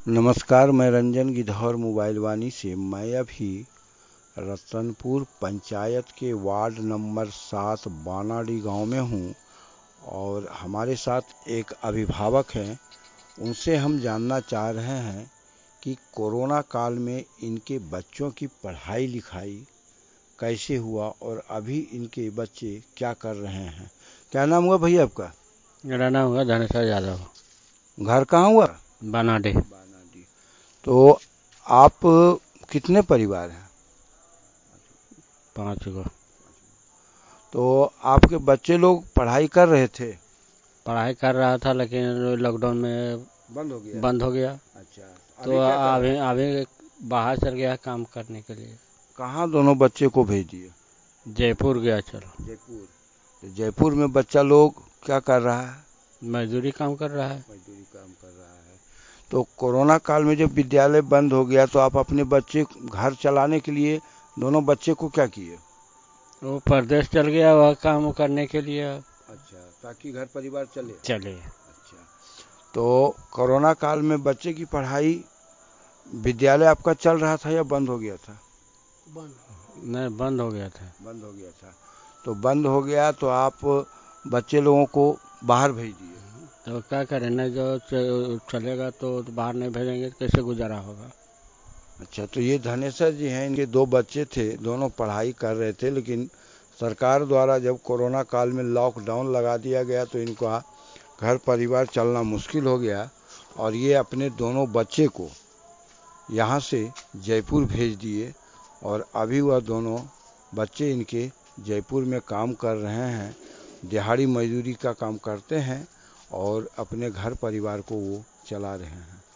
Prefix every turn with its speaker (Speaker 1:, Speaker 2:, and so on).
Speaker 1: नमस्कार, मैं रंजन गिद्धौर मोबाइल वाणी से। मैं अभी रतनपुर पंचायत के वार्ड नंबर 7 बानाडी गांव में हूं और हमारे साथ एक अभिभावक हैं। उनसे हम जानना चाह रहे हैं कि कोरोना काल में इनके बच्चों की पढ़ाई लिखाई कैसे हुआ और अभी इनके बच्चे क्या कर रहे हैं। क्या नाम हुआ भैया आपका?
Speaker 2: मेरा नाम हुआ धनेश्वर यादव।
Speaker 1: घर कहाँ हुआ?
Speaker 2: बनाडे।
Speaker 1: बानाडी। तो आप कितने परिवार हैं?
Speaker 2: 5 गो।
Speaker 1: तो आपके बच्चे लोग पढ़ाई कर रहे थे?
Speaker 2: पढ़ाई कर रहा था लेकिन लॉकडाउन में
Speaker 1: बंद हो गया।
Speaker 2: गया।
Speaker 1: अच्छा,
Speaker 2: तो
Speaker 1: अभी क्या कर रहे
Speaker 2: अभी
Speaker 1: हैं?
Speaker 2: अभी बाहर चल गया काम करने के लिए।
Speaker 1: कहाँ दोनों बच्चे को भेज दिए?
Speaker 2: जयपुर गया। चलो,
Speaker 1: जयपुर। तो जयपुर में बच्चा लोग क्या कर रहा है?
Speaker 2: मजदूरी काम कर रहा है।
Speaker 1: मजदूरी काम कर रहा है। तो कोरोना काल में जब विद्यालय बंद हो गया तो आप अपने बच्चे घर चलाने के लिए दोनों बच्चे को क्या किए?
Speaker 2: वो परदेश चल गया वह काम करने के लिए।
Speaker 1: अच्छा, ताकि घर परिवार चले।
Speaker 2: चले।
Speaker 1: अच्छा, तो कोरोना काल में बच्चे की पढ़ाई विद्यालय आपका चल रहा था या बंद हो गया था?
Speaker 2: नहीं, बंद हो गया था।
Speaker 1: बंद हो गया था। तो बंद हो गया तो आप बच्चे लोगों को बाहर भेज दिए।
Speaker 2: तो क्या करें, नहीं जो चलेगा तो बाहर नहीं भेजेंगे तो कैसे गुजारा होगा।
Speaker 1: अच्छा, तो ये धनेश्वर जी हैं, इनके 2 बच्चे थे, दोनों पढ़ाई कर रहे थे, लेकिन सरकार द्वारा जब कोरोना काल में लॉकडाउन लगा दिया गया तो इनका घर परिवार चलना मुश्किल हो गया और ये अपने दोनों बच्चे को यहाँ से जयपुर भेज दिए और अभी वह दोनों बच्चे इनके जयपुर में काम कर रहे हैं। दिहाड़ी मजदूरी का काम करते हैं और अपने घर परिवार को वो चला रहे हैं।